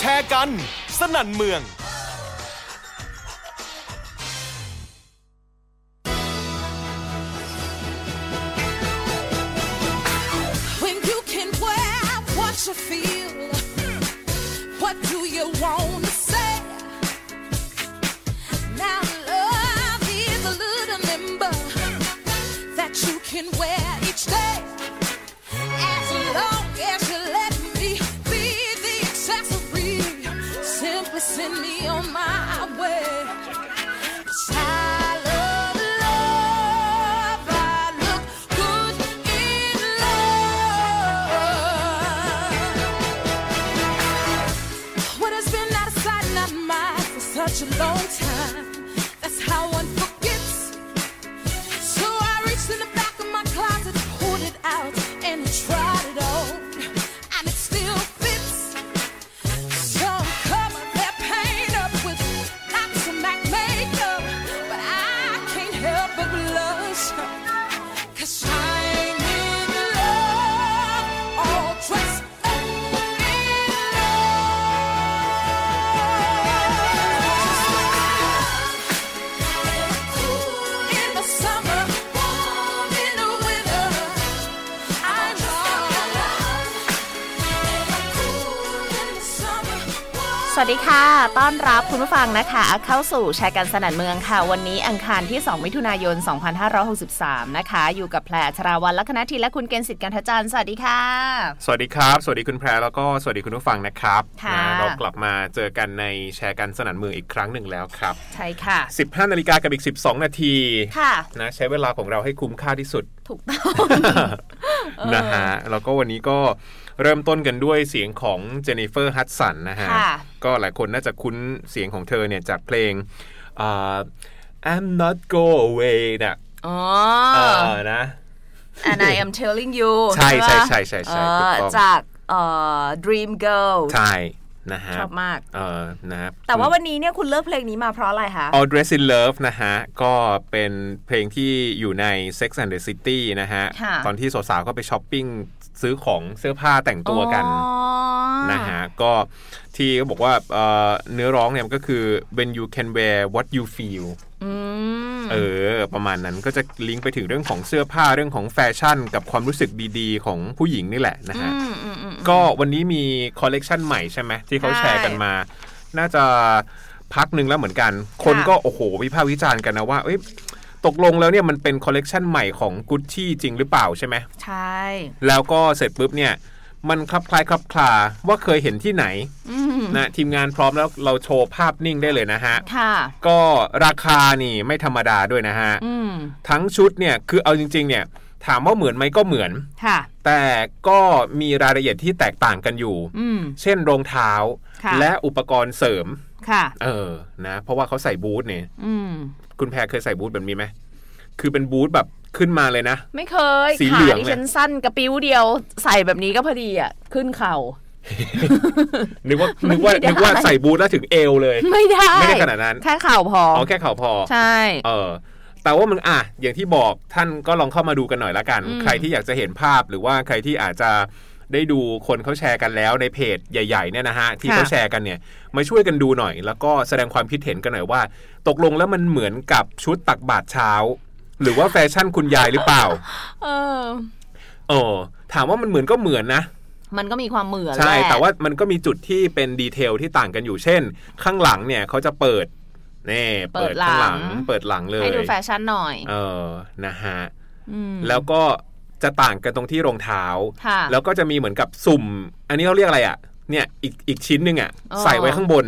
แชร์กันสนั่นเมือง you feel what do you want to say now love is a little limber that you can wear each day as long as you let me be the accessory simply send me on my way 'cause I love I look good in such a long time. That's how one forgets. So I reached in the back of my closet, pulled it out, and tried it on, and it still fits. Some cover their paint up with lots of MAC makeup, but I can't help but blush, 'cause I'm in love, all dressed up in summer, warm in the winter. I'm cool in the summer. สวัสดีค่ะต้อนรับคุณผู้ฟังนะคะเข้าสู่แชร์กันสนั่นเมืองค่ะวันนี้อังคารที่2มิถุนายน2563นะคะอยู่กับแพรชราวัลย์ลัคนาทีและคุณเกณฑ์สิทธิ์กันทจันทร์สวัสดีค่ะสวัสดีครับสวัสดีคุณแพรแล้วก็สวัสดีคุณผู้ฟังนะครับเรากลับมาเจอกันในแชร์กันสนั่นเมืองอีกครั้งหนึ่งแล้วครับใช่ค่ะ 15:00 นกับอีก12 นาทีค่ะนะใช้เวลาของเราให้คุ้มค่าที่สุดถูกต้องนะฮะแล้วก็วันนี้ก็เริ่มต้นกันด้วยเสียงของเจนนิเฟอร์ฮัดสันนะฮะก็หลายคนน่าจะคุ้นเสียงของเธอเนี่ยจากเพลงI'm not go away นะนะ And I am telling you ใช่ใช่ใช่ใช่ใช่จากDream Girl ใช่นะฮะชอบมากนะแต่ว่าวันนี้เนี่ยคุณเลือกเพลงนี้มาเพราะอะไรคะ All Dressed in Love นะฮะก็เป็นเพลงที่อยู่ใน Sex and the City นะฮะตอนที่สาวๆก็ไปช้อปปิ้งซื้อของเสื้อผ้าแต่งตัวกันนะฮะก็ที่เขาบอกว่าเนื้อร้องเนี่ยมันก็คือ When you can wear what you feel ประมาณนั้นก็จะลิงก์ไปถึงเรื่องของเสื้อผ้าเรื่องของแฟชั่นกับความรู้สึกดีๆของผู้หญิงนี่แหละนะฮะก็วันนี้มีคอลเลกชันใหม่ใช่ไหมที่เขาแชร์กันมาน่าจะพักนึงแล้วเหมือนกันคนก็โอ้โหวิพากษ์วิจารณ์กันนะว่าตกลงแล้วเนี่ยมันเป็นคอลเลกชันใหม่ของ Gucci จริงหรือเปล่าใช่ไหมใช่แล้วก็เสร็จปุ๊บเนี่ยมันคลับคล้ายคลับคลาว่าเคยเห็นที่ไหนนะทีมงานพร้อมแล้วเราโชว์ภาพนิ่งได้เลยนะฮะก็ราคานี่ไม่ธรรมดาด้วยนะฮะทั้งชุดเนี่ยคือเอาจริงๆเนี่ยถามว่าเหมือนไหมก็เหมือนแต่ก็มีรายละเอียดที่แตกต่างกันอยู่เช่นรองเท้าและอุปกรณ์เสริมนะเพราะว่าเขาใส่บูทเนี่ยคุณแพรเคยใส่บูทแบบนี้ไหมคือเป็นบูทแบบขึ้นมาเลยนะไม่เคยขาดิฉันสั้นกระปิ้วเดียวใส่แบบนี้ก็พอดีอ่ะขึ้นเข่านึกว่าใส่บูทแล้วถึงเอวเลยไม่ได้ขนาดนั้นแค่เข่าพอแค่เข่าพอใช่แต่ว่ามันอย่างที่บอกท่านก็ลองเข้ามาดูกันหน่อยละกันใครที่อยากจะเห็นภาพหรือว่าใครที่อาจจะได้ดูคนเขาแชร์กันแล้วในเพจใหญ่ๆเนี่ยนะฮะที่เขาแชร์กันเนี่ยมาช่วยกันดูหน่อยแล้วก็แสดงความคิดเห็นกันหน่อยว่าตกลงแล้วมันเหมือนกับชุดตักบาตรเช้าหรือว่าแฟชั่นคุณยายหรือเปล่าถามว่ามันเหมือนก็เหมือนนะมันก็มีความเหมือนใช่แต่ว่ามันก็มีจุดที่เป็นดีเทลที่ต่างกันอยู่เช่นข้างหลังเนี่ยเขาจะเปิดเปิดข้างหลังเปิดหลังเลยให้ดูแฟชั่นหน่อยนะฮะแล้วก็จะต่างกันตรงที่รองเท้าแล้วก็จะมีเหมือนกับสุ่มอันนี้เขาเรียกอะไรอ่ะเนี่ยอีกชิ้นนึงอ่ะใส่ไว้ข้างบน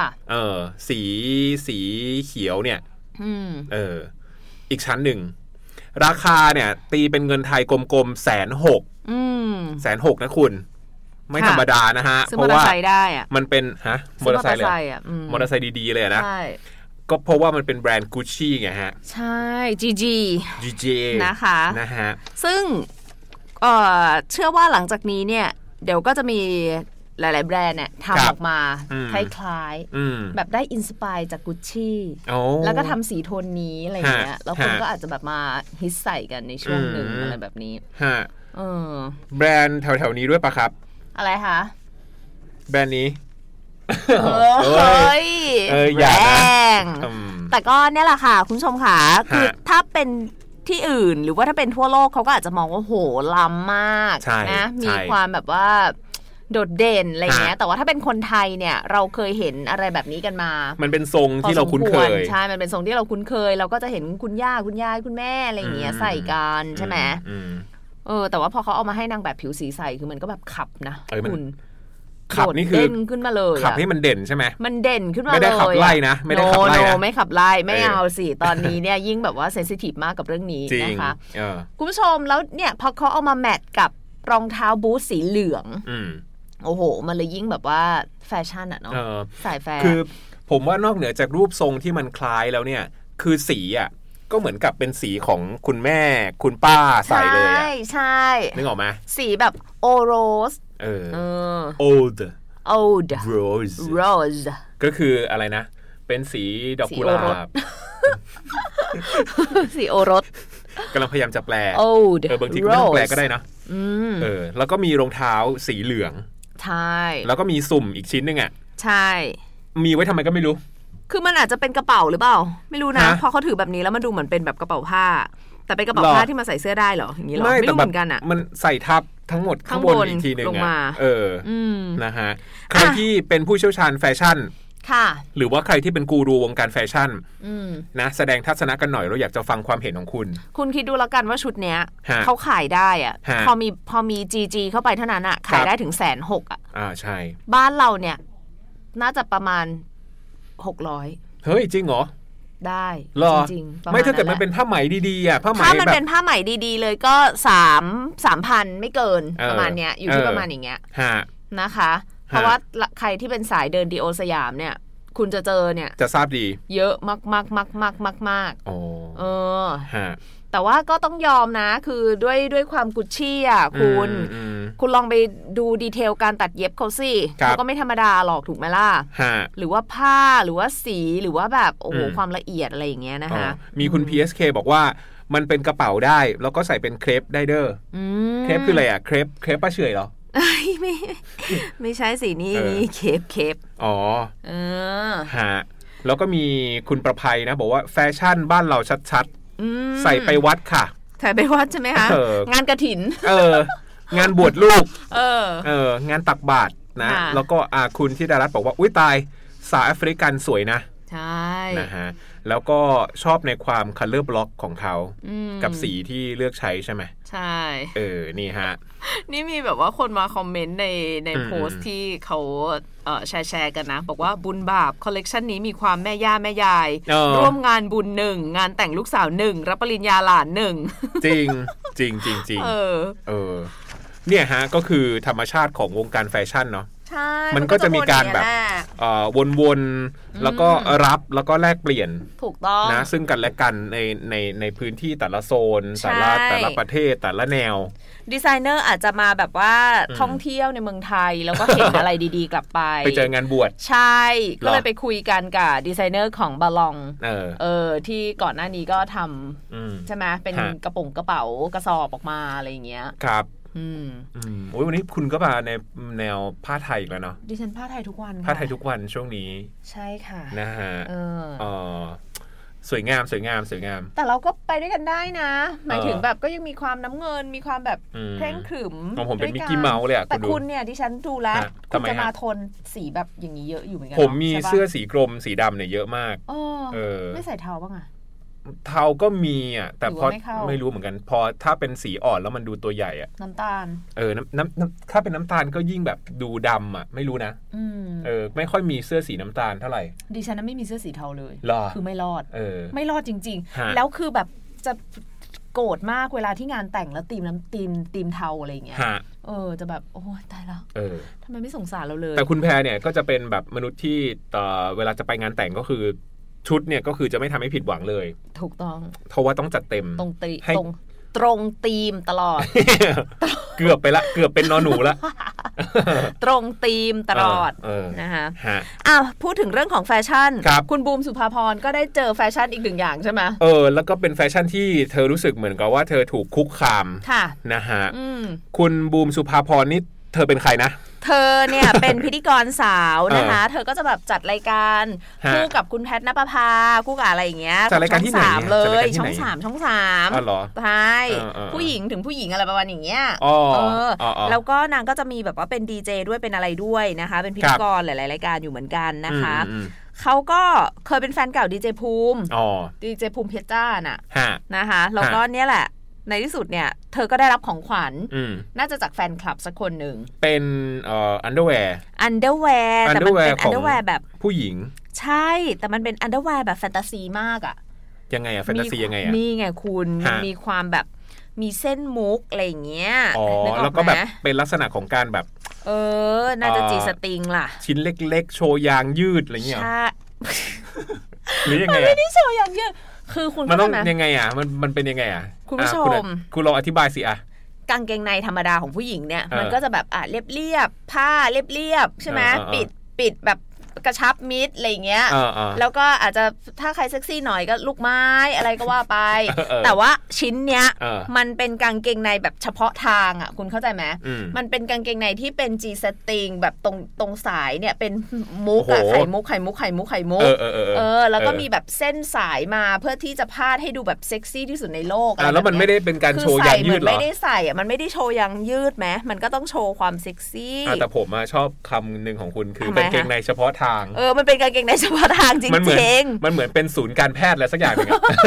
สีเขียวเนี่ยอีกชั้นหนึ่งราคาเนี่ยตีเป็นเงินไทยกลมๆ160,000นะคุณไม่ธรรมดานะฮะเพราะว่ามันเป็นมอเตอร์ไซค์เลยมอเตอร์ไซค์ดีๆเลยนะก็เพราะว่ามันเป็นแบรนด์ Gucci ไงฮะใช่ GG นะคะนะฮะซึ่งเชื่อว่าหลังจากนี้เนี่ยเดี๋ยวก็จะมีหลายๆแบรนด์เนี่ยทำออกมาคล้ายๆแบบได้อินสปายจาก Gucci แล้วก็ทำสีโทนนี้อะไรเงี้ยแล้วคนก็อาจจะแบบมาฮิตใส่กันในช่วงหนึ่งอะไรแบบนี้แบรนด์แถวๆนี้ด้วยปะครับอะไรคะแบรนด์นี้แรงแต่ก็เนี่ยแหละค่ะคุณผู้ชมค่ะคือถ้าเป็นที่อื่นหรือว่าถ้าเป็นทั่วโลกเขาก็อาจจะมองว่าโหล้ำมากนะมีความแบบว่าโดดเด่นอะไรเงี้ยแต่ว่าถ้าเป็นคนไทยเนี่ยเราเคยเห็นอะไรแบบนี้กันมามันเป็นทรงที่เราคุ้นเคยใช่มันเป็นทรงที่เราคุ้นเคยเราก็จะเห็นคุณย่าคุณยายคุณแม่อะไรเงี้ยใส่กันใช่ไหมแต่ว่าพอเขาเอามาให้นางแบบผิวสีใสคือมันก็แบบขับนะคุณขับนี่คือเด่นขึ้นมาเลยขับให้มันเด่นใช่ไหมมันเด่นขึ้นมาเลยไม่ได้ขับไล่นะไม่ได้ขับไล่นะไม่ขับไล่ไม่เอาสิตอนนี้เนี่ยยิ่งแบบว่าเซนซิทีฟมากกับเรื่องนี้นะคะคุณผู้ชมแล้วเนี่ยพอเขาเอามาแมทกับรองเท้าบูทสีเหลืองโอ้โหมันเลยยิ่งแบบว่าแฟชั่นอะเนาะสายแฟร์คือผมว่านอกเหนือจากรูปทรงที่มันคล้ายแล้วเนี่ยคือสีอ่ะก็เหมือนกับเป็นสีของคุณแม่คุณป้าใส่เลยอ่ะใช่นึกออกไหมสีแบบโอโรส old rose ก็คืออะไรนะเป็นสีดอกกุหลาบสีโอรสกำลังพยายามจะแปล old บางทีก็ไม่ต้องแปลก็ได้นะแล้วก็มีรองเท้าสีเหลืองใช่แล้วก็มีสุ่มอีกชิ้นนึงอ่ะใช่มีไว้ทำไมก็ไม่รู้คือมันอาจจะเป็นกระเป๋าหรือเปล่าไม่รู้นะพอเขาถือแบบนี้แล้วมันดูเหมือนเป็นแบบกระเป๋าผ้าแต่เป็นกระเป๋าผ้าที่มาใส่เสื้อได้เหรออย่างนี้หรอไม่รู้เหมือนกันอ่ะมันใส่ทับทั้งหมดข้างบนอีกทีนึงอ่ะนะฮะใครที่เป็นผู้เชี่ยวชาญแฟชั่นค่ะหรือว่าใครที่เป็นกูรูวงการแฟชั่นนะแสดงทัศนะกันหน่อยเราอยากจะฟังความเห็นของคุณคิดดูแล้วกันว่าชุดเนี้ยเขาขายได้อ่ะพอมี GG เข้าไปเท่านั้นอ่ะขายได้ถึง160,000อ่ะใช่บ้านเราเนี่ยน่าจะประมาณ600 เฮ้ยจริงเหรอได้จริงๆไม่ถ้าเกิดมันเป็นผ้าไหมดีๆอ่ะผ้าไหมถ้ามันเป็นผ้าไหมดีๆเลยก็3,000ไม่เกินประมาณเนี้ยอยู่ที่ประมาณอย่างเงี้ยนะคะเพราะว่าใครที่เป็นสายเดินดีโอสยามเนี่ยคุณจะเจอเนี่ยจะทราบดีเยอะมากโอ้แต่ว่าก็ต้องยอมนะคือด้วยความกุชชี่อ่ะคุณลองไปดูดีเทลการตัดเย็บเขาสิเขาก็ไม่ธรรมดาหรอกถูกไหมล่ะหรือว่าผ้าหรือว่าสีหรือว่าแบบโอ้โหความละเอียดอะไรอย่างเงี้ยนะคะมีคุณ PSK บอกว่ามันเป็นกระเป๋าได้แล้วก็ใส่เป็นเครปได้เด้อเครปคืออะไรอ่ะเครปป้าเฉยเหรอไม่ใช่สินี่เคปฮะแล้วก็มีคุณประภัยนะบอกว่าแฟชั่นบ้านเราชัดใส่ไปวัดค่ะใส่ไปวัดใช่ไหมคะงานกฐินงานบวชลูกงานตักบาตรนะแล้วก็คุณธิดารัตน์บอกว่าอุ้ยตายสาวแอฟริกันสวยนะใช่นะฮะแล้วก็ชอบในความคัลเลอร์บล็อกของเขากับสีที่เลือกใช้ใช่ไหมใช่นี่ฮะนี่มีแบบว่าคนมาคอมเมนต์ในโพสต์ที่เขาแชร์กันนะบอกว่าบุญบาปคอลเลกชันนี้มีความแม่ย่าแม่ยายร่วมงานบุญ1งานแต่งลูกสาว1รับปริญญาหลาน1 จริงเนี่ยฮะก็คือธรรมชาติของวงการแฟชั่นเนาะมันก็จะมีการแบบวนๆแล้วก็รับแล้วก็แลกเปลี่ยนถูกต้องนะซึ่งกันและกันในพื้นที่แต่ละโซนแต่ละประเทศแต่ละแนวดีไซเนอร์อาจจะมาแบบว่าท่องเที่ยวในเมืองไทยแล้วก็เห็นอะไรดีๆกลับไปไปเจองานบวชใช่ก็เลยไปคุยกันกับดีไซเนอร์ของบาลองที่ก่อนหน้านี้ก็ทำใช่ไหมเป็นกระเป๋ากระสอบออกมาอะไรอย่างเงี้ยครับโอ้ยวันนี้คุณก็มาในแนวผ้าไทยอีกแล้วเนาะดิฉันผ้าไทยทุกวันผ้าไทยทุกวันช่วงนี้ใช่ค่ะนะฮะสวยงามแต่เราก็ไปด้วยกันได้นะหมายถึงแบบก็ยังมีความน้ำเงินมีความแบบเคร่งขรึมของผมเป็นมิกกี้เมาส์เลยอะแต่คุณเนี่ยดิฉันดูแล้วคุณจะมาโทนสีแบบอย่างนี้เยอะอยู่เหมือนกันผมมีเสื้อสีกรมสีดำเนี่ยเยอะมากไม่ใส่เทาบ้างอะเทาก็มีอ่ะแต่พอไม่รู้เหมือนกันพอถ้าเป็นสีอ่อนแล้วมันดูตัวใหญ่อ่ะน้ำตาลน้ำถ้าเป็นน้ำตาลก็ยิ่งแบบดูดำอ่ะไม่รู้นะไม่ค่อยมีเสื้อสีน้ำตาลเท่าไหร่ดิฉันไม่มีเสื้อสีเทาเลยคือไม่รอดไม่รอดจริงๆแล้วคือแบบจะโกรธมากเวลาที่งานแต่งแล้วตีมเทาอะไรอย่างเงี้ยจะแบบโอ้ตายแล้วทำไมไม่สงสารเราเลยแต่คุณแพรเนี่ยก็จะเป็นแบบมนุษย์ที่เวลาจะไปงานแต่งก็คือชุดเนี่ยก็คือจะไม่ทำให้ผิดหวังเลยถูกต้องเพราะว่าต้องจัดเต็มตรงธีมตลอดเกือบเป็นนอหนูละตรงธีมตลอดนะคะพูดถึงเรื่องของแฟชั่นคุณบูมสุภาพรก็ได้เจอแฟชั่นอีกหนึ่งอย่างใช่ไหมแล้วก็เป็นแฟชั่นที่เธอรู้สึกเหมือนกับว่าเธอถูกคุกคามนะฮะคุณบูมสุภาพรนี่เธอเป็นใครนะเธอเนี่ยเป็นพิธีกรสาวนะคะเธอก็จะแบบจัดรายการคู่กับคุณแพทณปภาคู่กับอะไรอย่างเงี้ยจัดรายการที่ไหนเลยช่อง3 อ๋อเหรอใช่ผู้หญิงถึงผู้หญิงอะไรประมาณอย่างเงี้ยแล้วก็นางก็จะมีแบบว่าเป็นดีเจด้วยเป็นอะไรด้วยนะคะเป็นพิธีกรหลายๆรายการอยู่เหมือนกันนะคะเขาก็เคยเป็นแฟนเก่าดีเจภูมิดีเจภูมิเพชรจ้าน่ะนะคะแล้วก็เนี่ยแหละในที่สุดเนี่ยเธอก็ได้รับของขวัญน่าจะจากแฟนคลับสักคนหนึ่งเป็นอันเดอร์แวร์แต่มันเป็นอันเดอร์แวร์แบบผู้หญิงใช่แต่มันเป็นอันเดอร์แวร์แบบแฟนตาซีมากอ่ะยังไงอะแฟนตาซียังไงอะนี่ไงคุณมันมีความแบบมีเส้นมุกอะไรอย่างเงี้ยแล้วก็แบบเป็นลักษณะของการแบบน่าจะจีสติงล่ะชิ้นเล็กๆโชว์ยางยืดอะไรเงี้ยใช่หรือยังไงไม่ได้โชว์ยางยืดคือคุณมันต้องยังไงอ่ะมันเป็นยังไงอ่ะคุณผู้ชมคุณลองอธิบายสิอ่ะกางเกงในธรรมดาของผู้หญิงเนี่ยมันก็จะแบบเรียบผ้าเรียบใช่ไหมปิดแบบกระชับมิดอะไรเงี้ยแล้วก็อาจจะถ้าใครเซ็กซี่หน่อยก็ลูกไม้อะไรก็ว่าไปแต่ว่าชิ้นเนี้ยมันเป็นกางเกงในแบบเฉพาะทางอ่ะคุณเข้าใจไหมมันเป็นกางเกงในที่เป็น G setting แบบตรงสายเนี่ยเป็นมุกอะไข่มุกแล้วก็มีแบบเส้นสายมาเพื่อที่จะพาดให้ดูแบบเซ็กซี่ที่สุดในโลกแล้วมันไม่ได้เป็นการโชว์ยางยืดหรอไม่ได้ใส่อ่ะมันไม่ได้โชว์ยางยืดไหมมันก็ต้องโชว์ความเซ็กซี่แต่ผมชอบคำหนึ่งของคุณคือกางเกงในเฉพาะทางมันเป็นกางเกงในเฉพาะทางจริงๆมันเหมือนเป็นศูนย์การแพทย์อะไรสักอย่างนึง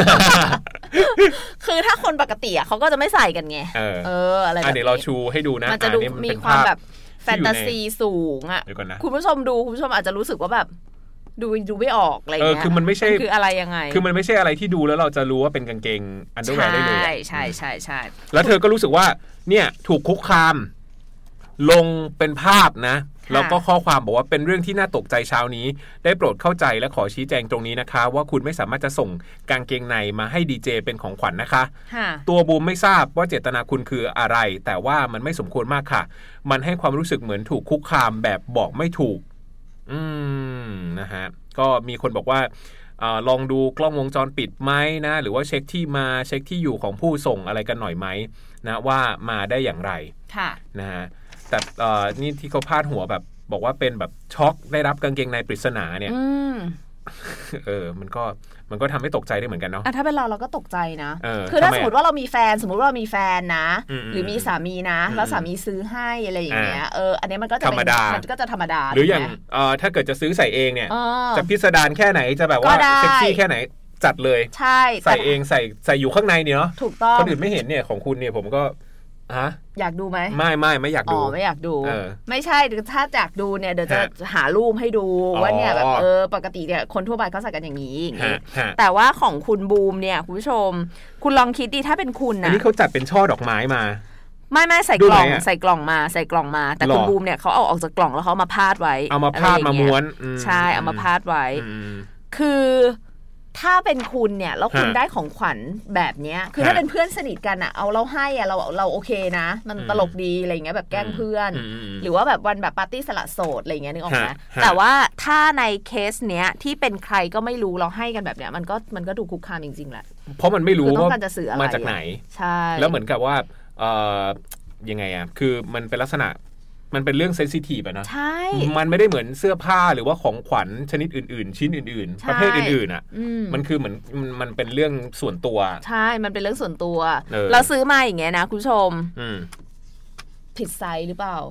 คือถ้าคนปกติเขาก็จะไม่ใส่กันไงอะไรแบบนี้เดี๋ยวเราชูให้ดูนะมันจะดูมีความแบบแฟนตาซีสูงอ่ะคุณผู้ชมอาจจะรู้สึกว่าแบบดูไม่ออกอะไรเงี้ยคือมันไม่ใช่คืออะไรยังไงคือมันไม่ใช่อะไรที่ดูแล้วเราจะรู้ว่าเป็นกางเกงอันเดอร์แวร์ได้เลยใช่แล้วเธอก็รู้สึกว่าเนี่ยถูกคุกคามลงเป็นภาพนะแล้วก็ข้อความบอกว่าเป็นเรื่องที่น่าตกใจเช้านี้ได้โปรดเข้าใจและขอชี้แจงตรงนี้นะคะว่าคุณไม่สามารถจะส่งกางเกงในมาให้ดีเจเป็นของขวัญ นะคะตัวบูมไม่ทราบว่าเจตนาคุณคืออะไรแต่ว่ามันไม่สมควรมากค่ะมันให้ความรู้สึกเหมือนถูกคุกคามแบบบอกไม่ถูกนะฮะก็มีคนบอกว่าลองดูกล้องวงจรปิดไหมนะหรือว่าเช็คที่มาเช็คที่อยู่ของผู้ส่งอะไรกันหน่อยไหมนะว่ามาได้อย่างไรนะฮะแต่นี่ที่เขาพาดหัวแบบบอกว่าเป็นแบบช็อกได้รับกางเกงในปริศนาเนี่ยมันก็ทำให้ตกใจได้เหมือนกันเนาะถ้าเป็นเราก็ตกใจนะคือถ้าสมมติว่าเรามีแฟนนะหรือมีสามีนะแล้วสามีซื้อให้อะไรอย่างเงี้ยอันนี้มันก็จะธรรมดาหรืออย่างถ้าเกิดจะซื้อใส่เองเนี่ยจะพิสดารแค่ไหนจะแบบว่าเซ็กซี่แค่ไหนจัดเลยใช่ใส่เองใส่อยู่ข้างในเนี่ยเนาะถูกต้องคนอื่นไม่เห็นเนี่ยของคุณเนี่ยผมก็อยากดูไหมไม่อยากดูไม่อยากดูไม่ใช่ถ้าอยากดูเนี่ยเดี๋ยวจะหารูปให้ดูว่าเนี่ยแบบปกติเนี่ยคนทั่วไปเขาใส่กันอย่างนี้แต่ว่าของคุณบูมเนี่ยคุณผู้ชมคุณลองคิดดิถ้าเป็นคุณนะอันนี้เขาจัดเป็นช่อดอกไม้มาไม่ใส่กล่องมาแต่คุณบูมเนี่ยเขาเอาออกจากกล่องแล้วเขามาพาดไว้เอามาพาดมาม้วนใช่เอามาพาดไว้คือถ้าเป็นคุณเนี่ยแล้วคุณได้ของขวัญแบบเนี้ยคือถ้าเป็นเพื่อนสนิทกันอ่ะเอาเราให้อ่ะเราโอเคนะมันตลกดีอะไรเงี้ยแบบแกล้งเพื่อนหรือว่าแบบวันแบบปาร์ตี้สละโสดอะไรเงี้ยนึกออกไหมแต่ว่าถ้าในเคสเนี้ยที่เป็นใครก็ไม่รู้เราให้กันแบบเนี้ยมันก็ดูคุกคามจริงๆแหละเพราะมันไม่รู้ว่ามาจากไหนใช่แล้วเหมือนกับว่ายังไงอ่ะคือมันเป็นลักษณะมันเป็นเรื่องเซนซิทีฟอะนะมันไม่ได้เหมือนเสื้อผ้าหรือว่าของขวัญชนิดอื่นๆชิ้นอื่นๆประเภทอื่นๆอ่ะมันคือเหมือนมันเป็นเรื่องส่วนตัวใช่มันเป็นเรื่องส่วนตัวเราซื้อมาอย่างเงี้ยนะคุณผู้ชมผิดไซส์หรือเปล่า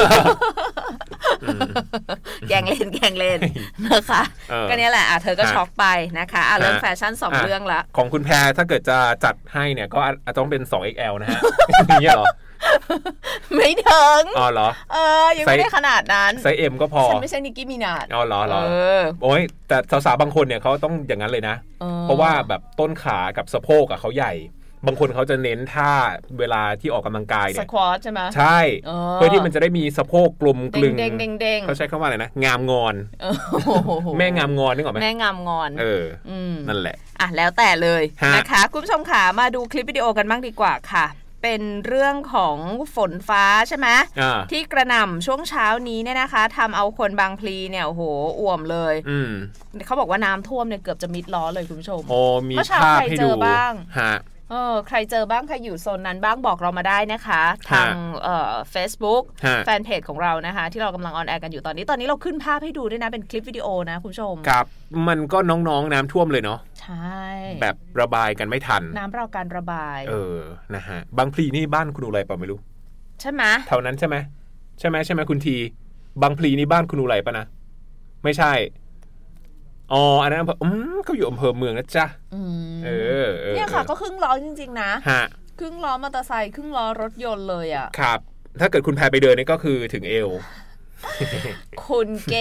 แกงเล่นนะคะก็เนี้ยแหละเธอก็ช็อกไปนะคะเรื่องแฟชั่น2เรื่องละของคุณแพรถ้าเกิดจะจัดให้เนี่ยก็อาจจะต้องเป็น 2XL นะฮะอย่างเงี้ยหรอไม่ถึงเหรอยังไม่ได้ขนาดนั้นไซส์ M ก็พอฉันไม่ใช่นิกกี้มินาจเหรอโอ้ยแต่สาวๆบางคนเนี่ยเขาต้องอย่างนั้นเลยนะเพราะว่าแบบต้นขากับสะโพกเขาใหญ่บางคนเขาจะเน้นท่าเวลาที่ออกกำลังกายเนี่ยสควอตใช่ไหมใช่เพื่อที่มันจะได้มีสะโพกกลมกลึงเขาใช้คำว่าอะไรนะงามงอนแม่งามงอนนึกออกไหมแม่งามงอนนั่นแหละแล้วแต่เลยนะคะคุณผู้ชมค่ะมาดูคลิปวิดีโอกันบ้างดีกว่าค่ะเป็นเรื่องของฝนฟ้าใช่ไหมที่กระหน่ำช่วงเช้านี้เนี่ยนะคะทำเอาคนบางพลีเนี่ยโอ้โหอ่วมเลยเขาบอกว่าน้ำท่วมเนี่ยเกือบจะมิดล้อเลยคุณผู้ชมมีภาพให้ดูบ้างใครเจอบ้างใครอยู่โซนนั้นบ้างบอกเรามาได้นะคะทางFacebook แฟนเพจของเรานะคะที่เรากำลังออนแอร์กันอยู่ตอนนี้เราขึ้นภาพให้ดูด้วยนะเป็นคลิปวิดีโอนะคุณผู้ชมครับมันก็น้องๆน้ำท่วมเลยเนาะใช่แบบระบายกันไม่ทันน้ำรอการระบายนะฮะบางพลีนี่บ้านคุณอะไรป่ะไม่รู้ใช่ไหมแถวนั้นใช่ไหมคุณทีบางพลีนี่บ้านคุณอะไรป่ะนะไม่ใช่อันนั้นเขาอยู่อำเภอเมืองนะจ๊ะเนี่ยค่ะก็ครึ่งล้อจริงๆนะครึ่งล้อมอเตอร์ไซค์ครึ่งล้อรถยนต์เลยอ่ะครับถ้าเกิดคุณแพรไปเดินนี่ก็คือถึงเอวคุณเก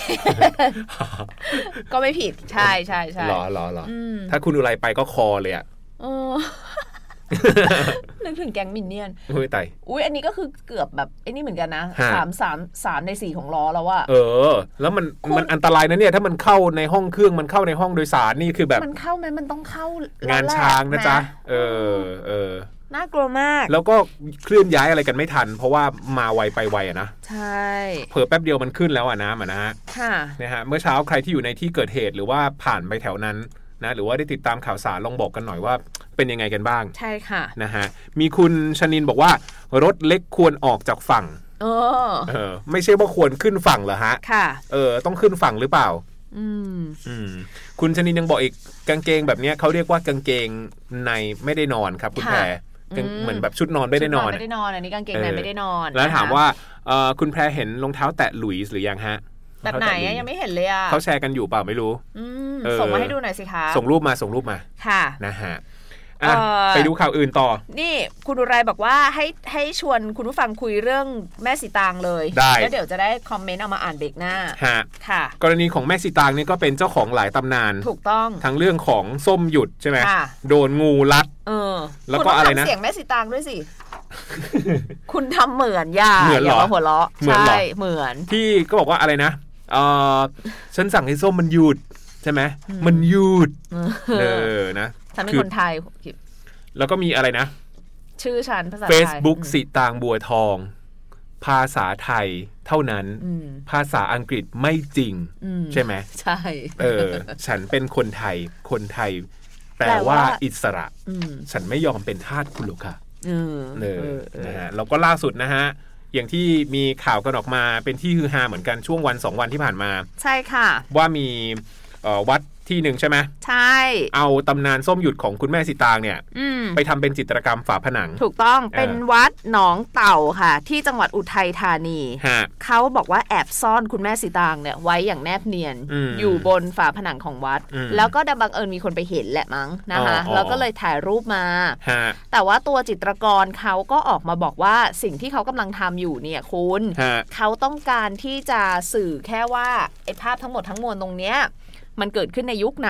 ก็ไม่ผิดใช่ใช่ใช่หรอถ้าคุณอะไรไปก็คอเลยอ่ะนึกถึงแก๊งมินเนี่ยนอุ้ยตายอันนี้ก็คือเกือบแบบไอ้นี่เหมือนกันนะ3 ใน 4ของล้อแล้วอะแล้วมันอันตรายนะเนี่ยถ้ามันเข้าในห้องเครื่องมันเข้าในห้องโดยสารนี่คือแบบมันเข้าไหมมันต้องเข้างานช้างนะจ๊ะน่ากลัวมากแล้วก็เคลื่อนย้ายอะไรกันไม่ทันเพราะว่ามาไวไปไวอะนะใช่เผลอแป๊บเดียวมันขึ้นแล้วอะน้ำอะนะค่ะนะฮะเมื่อเช้าใครที่อยู่ในที่เกิดเหตุหรือว่าผ่านไปแถวนั้นนะหรือว่าได้ติดตามข่าวสารลองบอกกันหน่อยว่าเป็นยังไงกันบ้างใช่ค่ะนะฮะมีคุณชนินบอกว่ารถเล็กควรออกจากฝั่งไม่ใช่ว่าควรขึ้นฝั่งเหรอฮะค่ะต้องขึ้นฝั่งหรือเปล่าคุณชนินยังบอกอีกกางเกงแบบนี้เขาเรียกว่ากางเกงในไม่ได้นอนครับคุณแพรเหมือนแบบชุดนอนไม่ได้นอนไม่ได้นอนอันนี้กางเกงในไม่ได้นอนแล้วถามว่าคุณแพรเห็นรองเท้าแตะหลุยส์หรือยังฮะแบบไหนยังไม่เห็นเลยอ่ะเขาแชร์กันอยู่เปล่าไม่รู้ส่งมาให้ดูหน่อยสิคะส่งรูปมาค่ะนะฮะไปดูข่าวอื่นต่อนี่คุณอุไรบอกว่าให้ชวนคุณผู้ฟังคุยเรื่องแม่สีตางเลยแล้วเดี๋ยวจะได้คอมเมนต์เอามาอ่านเบรกหน้าค่ะกรณีของแม่สีตางนี่ก็เป็นเจ้าของหลายตำนานถูกต้องทั้งเรื่องของส้มหยุดใช่ไหมโดนงูรัดแล้วก็อะไรนะเสียงแม่สีตางด้วยสิคุณทำเหมือนอย่ามาหัวเราะใช่เหมือนที่ก็บอกว่าอะไรนะฉันสั่งให้ส้มมันหยุดใช่ไหมมันหยุดนะฉันเป็นคนไทยแล้วก็มีอะไรนะชื่อฉันภาษาไทย Facebook สีตางบัวทองภาษาไทยเท่านั้นภาษาอังกฤษไม่จริงใช่ไหมใช่ฉันเป็นคนไทยแปลว่าอิสระฉันไม่ยอมเป็นทาสคุณหรอกค่ะนะฮะแล้วก็ล่าสุดนะฮะอย่างที่มีข่าวกันออกมาเป็นที่ฮือฮาเหมือนกันช่วงวัน2 วันที่ผ่านมาใช่ค่ะว่ามีวัดที่หนึ่งใช่ไหมใช่เอาตำนานส้มหยุดของคุณแม่สีตางเนี่ยไปทำเป็นจิตรกรรมฝาผนังถูกต้องเป็นวัดหนองเต่าค่ะที่จังหวัดอุทัยธานีเขาบอกว่าแอบซ่อนคุณแม่สีตางเนี่ยไว้อย่างแนบเนียนอยู่บนฝาผนังของวัดแล้วก็บังเอิญมีคนไปเห็นแหละมั้งนะคะแล้วก็เลยถ่ายรูปมาแต่ว่าตัวจิตรกรเขาก็ออกมาบอกว่าสิ่งที่เขากำลังทำอยู่เนี่ยคุณเขาต้องการที่จะสื่อแค่ว่าไอ้ภาพทั้งหมดทั้งมวลตรงเนี้ยมันเกิดขึ้นในยุคไหน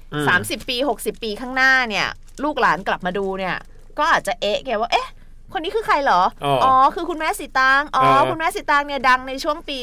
30 ปี60 ปีข้างหน้าเนี่ยลูกหลานกลับมาดูเนี่ยก็อาจจะแกว่าคนนี้คือใครเหรอคือคุณแม่สีตางคุณแม่สีตางเนี่ยดังในช่วงปี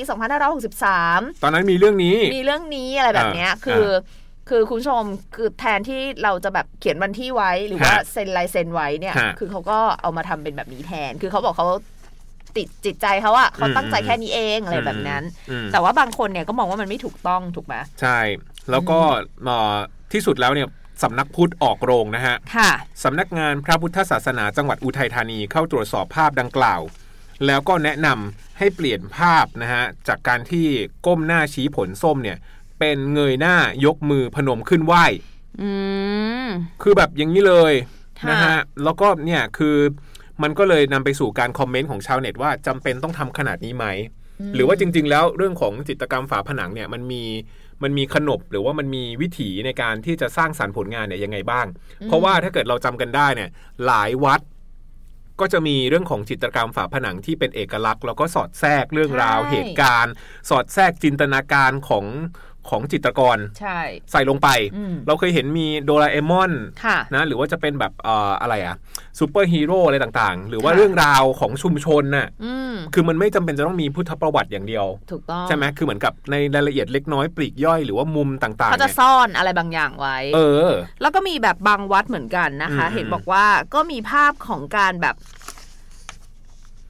2563 ตอนนั้นมีเรื่องนี้อะไรแบบเนี้ยคือคุณผู้ชมคือแทนที่เราจะแบบเขียนวันที่ไว้หรือว่าเซ็นลายเซ็นไว้เนี่ยคือเขาก็เอามาทำเป็นแบบนี้แทนคือเขาบอกเขาติดจิตใจเขาอะเขาตั้งใจแค่นี้เองอะไรแบบนั้นแต่ว่าบางคนเนี่ยก็มองว่ามันไม่ถูกต้องถูกไหมใช่แล้วก็ที่สุดแล้วเนี่ยสำนักพุทธออกโรงนะฮะสำนักงานพระพุทธศาสนาจังหวัดอุทัยธานีเข้าตรวจสอบภาพดังกล่าวแล้วก็แนะนำให้เปลี่ยนภาพนะฮะจากการที่ก้มหน้าชี้ผลส้มเนี่ยเป็นเงยหน้ายกมือพนมขึ้นไหว้คือแบบอย่างนี้เลยนะฮะแล้วก็เนี่ยคือมันก็เลยนำไปสู่การคอมเมนต์ของชาวเน็ตว่าจำเป็นต้องทำขนาดนี้ไหมหรือว่าจริงๆแล้วเรื่องของจิตรกรรมฝาผนังเนี่ยมันมีขนบหรือว่ามันมีวิถีในการที่จะสร้างสรรค์ผลงานเนี่ยยังไงบ้างเพราะว่าถ้าเกิดเราจำกันได้เนี่ยหลายวัดก็จะมีเรื่องของจิตรกรรมฝาผนังที่เป็นเอกลักษณ์แล้วก็สอดแทรกเรื่องราวเหตุการณ์สอดแทรกจินตนาการของจิตรกรใส่ลงไปเราเคยเห็นมีโดราเอมอนนะหรือว่าจะเป็นแบบอะไรอะซูเปอร์ฮีโร่อะไรต่างๆหรือว่าเรื่องราวของชุมชนน่ะคือมันไม่จำเป็นจะต้องมีพุทธประวัติอย่างเดียวถูกต้องใช่ไหมคือเหมือนกับในรายละเอียดเล็กน้อยปลีกย่อยหรือว่ามุมต่างๆเขาจะซ่อนอะไรบางอย่างไว้แล้วก็มีแบบบางวัดเหมือนกันนะคะเห็นบอกว่าก็มีภาพของการแบบ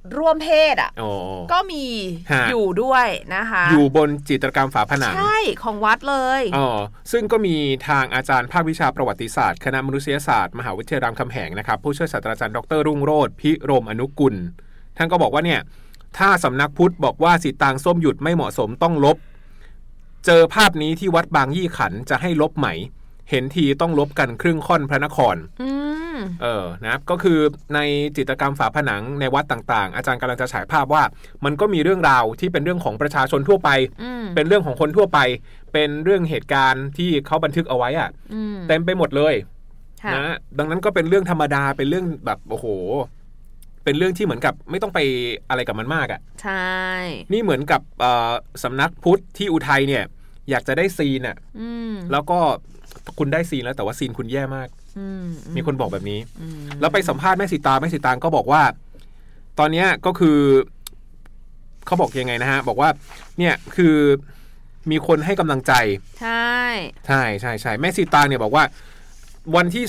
ร่วมเพศอ่ะก็มีอยู่ด้วยนะคะอยู่บนจิตรกรรมฝาผนังใช่ของวัดเลยซึ่งก็มีทางอาจารย์ภาควิชาประวัติศาสตร์คณะมนุษยศาสตร์มหาวิทยาลัยรามคำแหงนะครับผู้ช่วยศาสตราจารย์ดร.รุ่งโรจน์พิรมอนุกุลท่านก็บอกว่าเนี่ยถ้าสำนักพุทธบอกว่าสีตางส้มหยุดไม่เหมาะสมต้องลบเจอภาพนี้ที่วัดบางยี่ขันจะให้ลบไหมเห็นทีต้องลบกันครึ่งค่อนพระนครนะก็คือในจิตรกรรมฝาผนังในวัดต่างๆอาจารย์กำลังจะฉายภาพว่ามันก็มีเรื่องราวที่เป็นเรื่องของประชาชนทั่วไปเป็นเรื่องของคนทั่วไปเป็นเรื่องเหตุการณ์ที่เขาบันทึกเอาไว้อ่ะเต็มไปหมดเลยนะดังนั้นก็เป็นเรื่องธรรมดาเป็นเรื่องแบบโอ้โหเป็นเรื่องที่เหมือนกับไม่ต้องไปอะไรกับมันมากอ่ะใช่นี่เหมือนกับสำนักพุทธที่อุทัยเนี่ยอยากจะได้ซีนอ่ะแล้วก็คุณได้ซีนแล้วแต่ว่าซีนคุณแย่มากมีคนบอกแบบนี้แล้วไปสัมภาษณ์แม่สีตางก็บอกว่าตอนนี้ก็คือเขาบอกยังไงนะฮะบอกว่าเนี่ยคือมีคนให้กำลังใจใช่ใช่ใช่ใช่แม่สีตางเนี่ยบอกว่าวันที่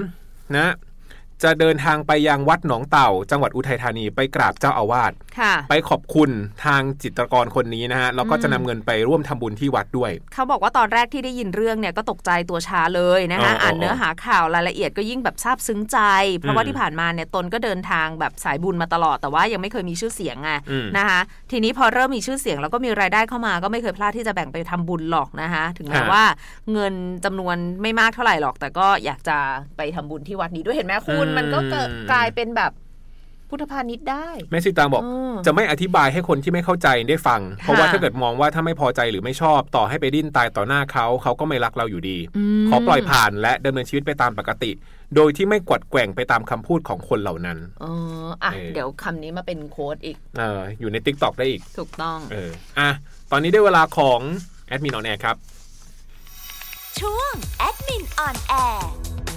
3นะจะเดินทางไปยังวัดหนองเต่าจังหวัดอุทัยธานีไปกราบเจ้าอาวาสไปขอบคุณทางจิตรกรคนนี้นะฮะแล้วก็จะนำเงินไปร่วมทำบุญที่วัดด้วยเขาบอกว่าตอนแรกที่ได้ยินเรื่องเนี่ยก็ตกใจตัวชาเลยนะคะอ่านเนื้อหาข่าวรายละเอียดก็ยิ่งแบบซาบซึ้งใจเพราะว่าที่ผ่านมาเนี่ยตนก็เดินทางแบบสายบุญมาตลอดแต่ว่ายังไม่เคยมีชื่อเสียงไงนะคะทีนี้พอเริ่มมีชื่อเสียงแล้วก็มีรายได้เข้ามาก็ไม่เคยพลาดที่จะแบ่งไปทำบุญหรอกนะคะถึงแม้ว่าเงินจำนวนไม่มากเท่าไหร่หรอกแต่ก็อยากจะไปทำบุญที่วัดนี้ด้วยเห็นไหมคุณมันก็กลายเป็นแบบพุทธพาณิชย์ได้แม่สีตางบอกจะไม่อธิบายให้คนที่ไม่เข้าใจได้ฟังเพราะว่าถ้าเกิดมองว่าถ้าไม่พอใจหรือไม่ชอบต่อให้ไปดิ้นตายต่อหน้าเขาก็ไม่รักเราอยู่ดีขอปล่อยผ่านและดำเนินชีวิตไปตามปกติโดยที่ไม่กวัดแกว่งไปตามคำพูดของคนเหล่านั้นเดี๋ยวคำนี้มาเป็นโค้ดอีกอยู่ใน TikTok ได้อีกถูกต้องตอนนี้ได้เวลาของแอดมินออนแอร์ครับช่วงแอดมินออนแอร์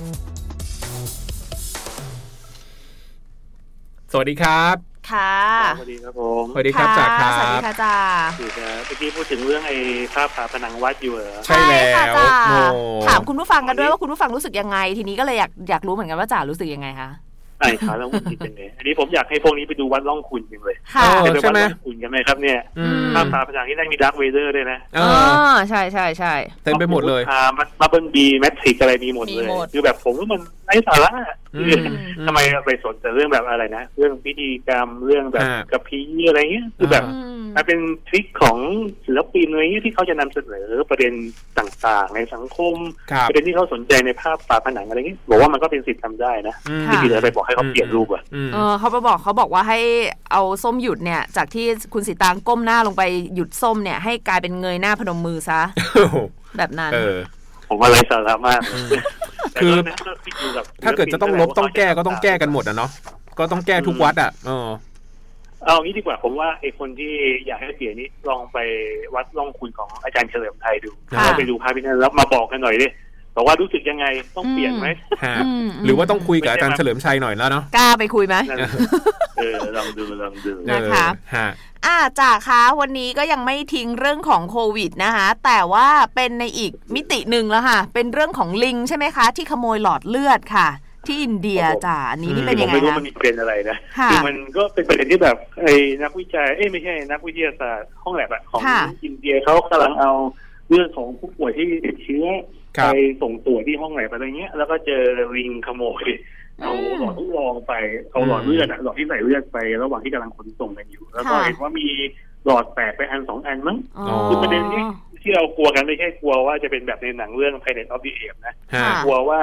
สวัสดีครับค่ะสวัสดีครับผมสวัสดีครับจ่าครับสวัสดีค่ะจ่าเมื่อกี้พูดถึงเรื่องไอ้ภาพฝาผนังวัดอยู่เหรอใช่แล้วถามคุณผู้ฟังกันด้วยว่าคุณผู้ฟังรู้สึกยังไงทีนี้ก็เลยอยากรู้เหมือนกันว่าจ่ารู้สึกยังไงคะใช่ครับแล้วคุณคิดยังไงอันนี้ผมอยากให้พวกนี้ไปดูวัดล่องขุ่นกันเลยไปวัดล่องขุ่นกันไหมครับเนี่ยภาพฝาผนังที่นั่นมีดาร์คเวเดอร์ด้วยนะใช่ใช่ใช่เต็มไปหมดเลยมาเบิ้ลบีแมทริกอะไรมีหมดเลยคือแบบผมว่ามันไร้สาระทำไมไปสนแต่เรื่องแบบอะไรนะเรื่องพิธีกรรมเรื่องแบบกระพี้อะไรเงี้ยคือแบบมันเป็นทริคของศิลปินอะไรเงี้ยที่เขาจะนำเสนอประเด็นต่างๆในสังคมประเด็นที่เขาสนใจในภาพฝาผนังอะไรเงี้ยบอกว่ามันก็เป็นสิทธิ์ทำได้นะที่พี่เลยไปบอกให้เขาเปลี่ยนรูปอ่ะเขาบอกว่าให้เอาส้มหยุดเนี่ยจากที่คุณสีตางก้มหน้าลงไปหยุดส้มเนี่ยให้กลายเป็นเงยหน้าพนมมือซะแบบนั้นผมว่าไร้สาระมากคือถ้าเกิดจะต้องลบต้องแก้ก็ต้องแก้กันหมดอ่ะเนาะก็ต้องแก้ทุกวัดอ่ะเอางี้ดีกว่าผมว่าไอ้คนที่อยากให้เปลี่ยนนี้ลองไปวัดล่องขุ่นของอาจารย์เฉลิมไทยดูแล้วไปดูภาพที่นั่นแล้วมาบอกกันหน่อยดิบอกว่ารู้สึกยังไงต้องเปลี่ยนไหมหรือว่าต้องคุยกับอาจารย์เฉลิมชัยหน่อยแล้วเนาะกล้าไปคุยไหมลองดูนะคะจ่าคะวันนี้ก็ยังไม่ทิ้งเรื่องของโควิดนะคะแต่ว่าเป็นในอีกมิติหนึ่งแล้วค่ะเป็นเรื่องของลิงใช่ไหมคะที่ขโมยหลอดเลือดค่ะที่อินเดียจ่าอันนี้นี่เป็นยังไงนะผมไม่รู้มันมีประเด็นอะไรนะคือมันก็เป็นประเด็นที่แบบไอ้นักวิจัยไม่ใช่นักวิทยาศาสตร์ห้องแลบของอินเดียเขากำลังเอาเรื่องของผู้ป่วยที่ติดเชื้อไปส่งตรวจที่ห้องแลบอะไรเงี้ยแล้วก็เจอลิงขโมยเอาหลอดทดลองไปเอาหลอดเลือดหลอดที่ใส่เลือดไประหว่างที่กำลังขนส่งกันอยู่แล้วก็เห็นว่ามีหลอดแตกไป2 อันมั้งคือประเด็นที่เรากลัวกันไม่ใช่กลัวว่าจะเป็นแบบในหนังเรื่อง Planet of the Apes นะกลัวว่า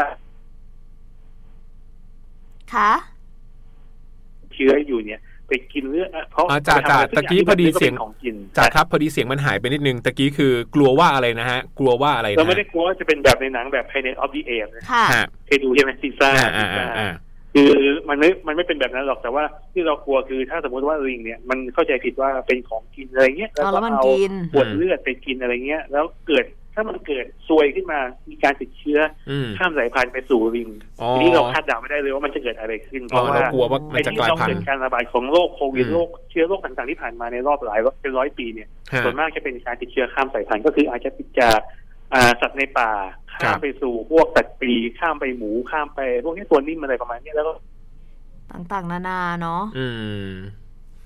เชื้ออยู่เนี่ยไปกินเลือดเพราะจ่าตะกี้พอดีเสียงจ่าครับพอดีเสียงมันหายไปนิดนึงตะกี้คือกลัวว่าอะไรนะฮะกลัวว่าอะไรนะเราไม่ได้กลัวว่าจะเป็นแบบในหนังแบบ Planet of the Apes นะเคยดูใช่ไหมซีซ่าคือมันไม่เป็นแบบนั้นหรอกแต่ว่าที่เรากลัวคือถ้าสมมติว่าลิงเนี่ยมันเข้าใจผิดว่าเป็นของกินอะไรเงี้ยแล้วก็เอาขวดเลือดไปกินอะไรเงี้ยแล้วถ้ามันเกิดซวยขึ้นมามีการติดเชื้อข้ามสายพันธุ์ไปสู่ลิงทีนี้เราคาดเดาไม่ได้เลยว่ามันจะเกิดอะไรขึ้นเพราะว่ามันจะกลายพันธุ์การระบาดของโรคโควิดโรคเชื้อโรคต่างๆที่ผ่านมาในรอบหลายเป็น100 ปีเนี่ยส่วนมากจะเป็นการติดเชื้อข้ามสายพันธุ์ก็คืออาจจะติดจากสัตว์ในป่าข้ามไปสู่พวกสัตว์ปีข้ามไปหมูข้ามไปพวกนี้ตัวนิ่มอะไรประมาณนี้แล้วก็ต่างๆนานาเนาะ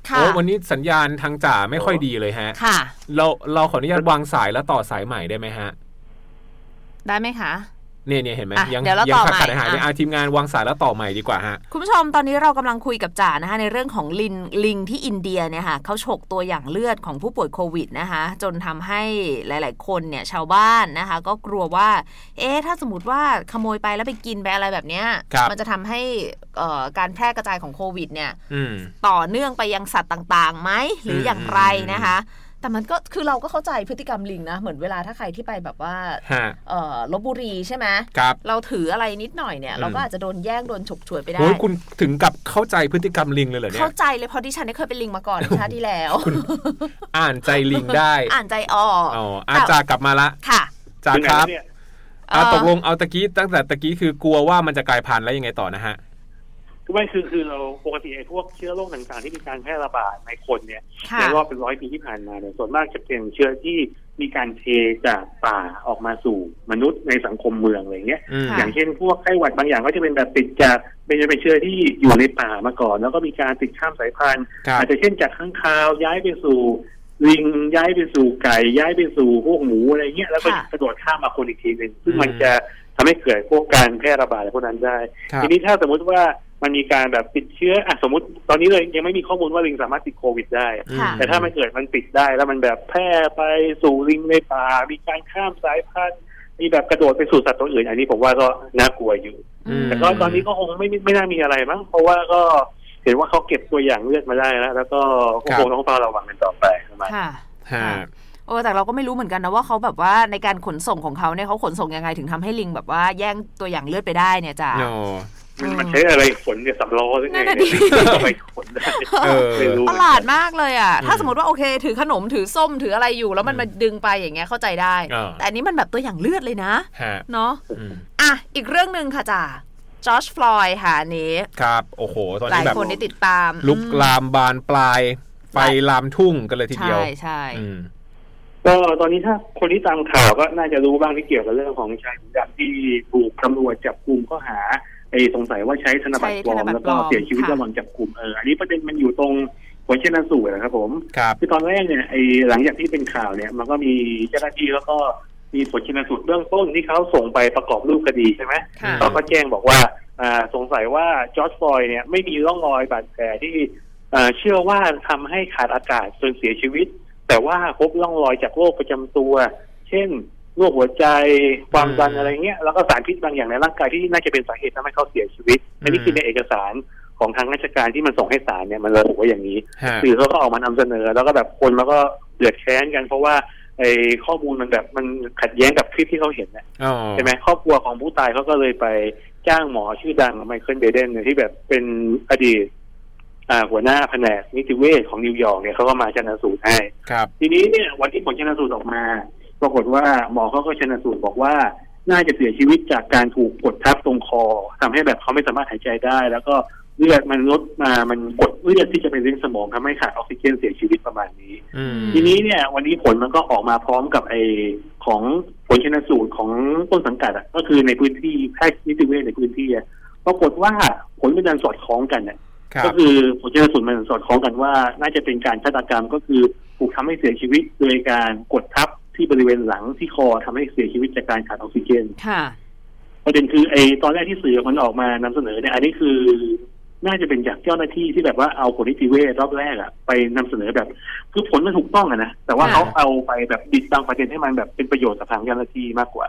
โอ้วันนี้สัญญาณทางจ่าไม่ค่อยดีเลยฮะค่ะเราขออนุญาตวางสายแล้วต่อสายใหม่ได้ไหมฮะได้ไหมคะเนี่ยเห็นไหมยังขาดหายไปทีมงานวางสายแล้วต่อใหม่ดีกว่าฮะคุณผู้ชมตอนนี้เรากำลังคุยกับจ่านะคะในเรื่องของลิงที่อินเดียเนี่ยค่ะเขาฉกตัวอย่างเลือดของผู้ป่วยโควิดนะคะจนทำให้หลายๆคนเนี่ยชาวบ้านนะคะก็กลัวว่าถ้าสมมติว่าขโมยไปแล้วไปกินไปอะไรแบบเนี้ยมันจะทำให้การแพร่กระจายของโควิดเนี่ยต่อเนื่องไปยังสัตว์ต่างๆไหมหรืออย่างไรนะคะแต่มันก็คือเราก็เข้าใจพฤติกรรมลิงนะเหมือนเวลาถ้าใครที่ไปแบบว่าลพบุรีใช่ไหมเราถืออะไรนิดหน่อยเนี่ยเราก็อาจจะโดนแย่งโดนฉกฉวยไปได้คุณถึงกับเข้าใจพฤติกรรมลิงเลยเหรอเนี่ยเข้าใจเลยเพราะดิฉันได้เคยเป็นลิงมาก่อนชาติที่แล้วอ่านใจลิงได้อ่านใจออกอาจารย์กลับมาละค่ะจ่าครับตกลงเอาตะกี้ตั้งแต่ตะกี้คือกลัวว่ามันจะกลายพันธุ์แล้วยังไงต่อนะฮะไม่คือเราปกติไอ้พวกเชื้อโรคต่างๆที่มีการแพร่ระบาดในคนเนี่ยในรอบเป็น100 ปีที่ผ่านมาเนี่ยส่วนมากจะเป็นเชื้อที่มีการเทจากป่าออกมาสู่มนุษย์ในสังคมเมืองอะไรเงี้ยอย่างเช่นพวกไข้หวัดบางอย่างก็จะเป็นแบบติดจากเป็นเชื้อที่อยู่ในป่ามาก่อนแล้วก็มีการติดข้ามสายพันธุ์อาจจะเช่นจากข้างคาวย้ายไปสู่ลิงย้ายไปสู่ไก่ย้ายไปสู่พวกหมูอะไรเงี้ยแล้วก็กระโดดข้ามมาคนอีกทีนึงซึ่งมันจะทำให้เกิดพวกการแพร่ระบาดอะไรพวกนั้นได้ทีนี้ถ้าสมมติว่ามันมีการแบบติดเชื้อสมมติตอนนี้เลยยังไม่มีข้อมูลว่าลิงสามารถติดโควิดได้แต่ถ้ามันเกิดมันติดได้แล้วมันแบบแพร่ไปสู่ลิงในป่ามีการข้ามสายพันธุ์มีแบบกระโดดไปสู่สัตว์ตัวอื่นอันนี้ผมว่าก็น่ากลัวอยู่แต่ก็ตอนนี้ก็คงไม่น่ามีอะไรมั้งเพราะว่าก็เห็นว่าเขาเก็บตัวอย่างเลือดมาได้แล้วก็คงต้องเฝ้าระวังกันต่อไปประมาณแต่เราก็ไม่รู้เหมือนกันนะว่าเขาแบบว่าในการขนส่งของเขาเนี่ยเขาขนส่งยังไงถึงทำให้ลิงแบบว่าแย่งตัวอย่างเลือดไปได้เนี่ยจ้ะมันใช้อะไรขนเนี่ยสำล้อหรือไงไปขนได้ประหลาดมากเลยอ่ะถ้าสมมติว่าโอเคถือขนมถือส้มถืออะไรอยู่แล้วมันมาดึงไปอย่างเงี้ยเข้าใจได้แต่อันนี้มันแบบตัวอย่างเลือดเลยนะเนาะอีกเรื่องนึงค่ะจ่าจอร์จฟลอยด์ค่ะนี้ครับโอ้โหตอนนี้แบบหลายคนได้ติดตามลุกลามบานปลายไฟลามทุ่งกันเลยทีเดียวใช่ก็ตอนนี้ถ้าคนที่ตามข่าวก็น่าจะรู้บ้างที่เกี่ยวกับเรื่องของชายดำที่ถูกตำรวจจับกุมข้อหาสงสัยว่าใช้ธนบัตรปลอมแล้วก็เสียชีวิตระหว่างจับกุมอันนี้ประเด็นมันอยู่ตรงผลชันสูตรนะครับผมคือตอนแรกเนี่ยหลังจากที่เป็นข่าวเนี่ยมันก็มีเจ้าหน้าที่แล้วก็มีผลชันสูตรเบื้องต้นที่เขาส่งไปประกอบรูปคดีใช่ไหมเขาก็แจ้งบอกว่าสงสัยว่าจอร์จฟลอยด์เนี่ยไม่มีร่องรอยบาดแผลที่เชื่อว่าทำให้ขาดอากาศจนเสียชีวิตแต่ว่าพบร่องรอยจากโรคประจำตัวเช่นโรคหัวใจความดันอะไรเงี้ยแล้วก็สารพิษบางอย่างในร่างกายที่น่าจะเป็นสาเหตุทำให้เขาเสียชีวิตอันนี้คือในเอกสารของทางราชการที่มันส่งให้ศาลเนี่ยมันระบุไว้อย่างนี้สื่อเขาก็ออกมานำเสนอแล้วก็แบบคนมันก็เดือดแค้นกันเพราะว่าข้อมูลมันแบบมันขัดแย้งกับคลิปที่เขาเห็นเนี่ยใช่ไหมครอบครัวของผู้ตายเขาก็เลยไปจ้างหมอชื่อดังไมเคิลเบเดนที่แบบเป็นอดีตหัวหน้าแผนกนิติเวชของนิวยอร์กเนี่ยเขาก็มาชันสูตรให้ทีนี้เนี่ยวันที่ผลชันสูตรออกมาปรากฏว่าหมอเขาก็ชันสูตรบอกว่าน่าจะเสียชีวิตจากการถูกกดทับตรงคอทำให้แบบเขาไม่สามารถหายใจได้แล้วก็เลือดมันลดมามันกดเลือดที่จะไปเลี้ยงสมองทำให้ขาดออกซิเจนเสียชีวิตประมาณนี้ทีนี้เนี่ยวันนี้ผลมันก็ออกมาพร้อมกับของผลชันสูตรของต้นสังกัดก็คือในพื้นที่แพทย์นิติเวชในพื้นที่ปรากฏว่าผลเป็นการสอดคล้องกันเนี่ยก็คือผลชันสูตรมันสอดคล้องกันว่าน่าจะเป็นการฆาตกรรมก็คือถูกทำให้เสียชีวิตโดยการกดทับที่บริเวณหลังที่คอทำให้เสียชีวิตจากการขาดออกซิเจนประเด็นคือตอนแรกที่สื่อมันออกมานำเสนอเนี่ยอันนี้คือน่าจะเป็นจากเจ้าหน้าที่ที่แบบว่าเอาผลนิติเวชรอบแรกไปนำเสนอแบบคือผลมันถูกต้องนะแต่ว่าเขาเอาไปแบบบิดบังประเด็นให้มันแบบเป็นประโยชน์กับทางเจ้าหน้าที่มากกว่า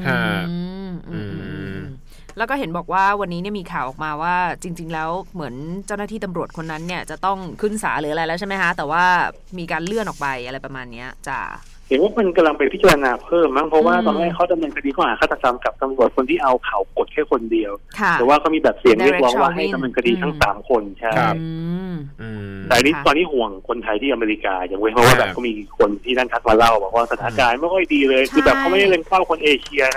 แล้วก็เห็นบอกว่าวันนี้เนี่ยมีข่าวออกมาว่าจริงๆแล้วเหมือนเจ้าหน้าที่ตำรวจคนนั้นเนี่ยจะต้องขึ้นศาลหรืออะไรแล้วใช่ไหมคะแต่ว่ามีการเลื่อนออกไปอะไรประมาณนี้จ้ะเห็นว่ามันกำลังไปพิจารณาเพิ่มมั้งเพราะว่าตอนแรกเขาดำเนินคดีข้อหาฆาตกรรมกับตำรวจคนที่เอาข่าวกดแค่คนเดียวแต่ว่าเขามีแบบเสียงเรียกร้องว่าให้ดำเนินคดีทั้ง3คนใช่แต่นี้ตอนนี้ห่วงคนไทยที่อเมริกาอย่างเว้ยเพราะว่าแบบก็มีคนที่นั่นทักมาเล่าบอกว่าสถานการณ์ไม่ค่อยดีเลยคือแบบเขาไม่ได้เล็งเป้าคนเอเชียนะ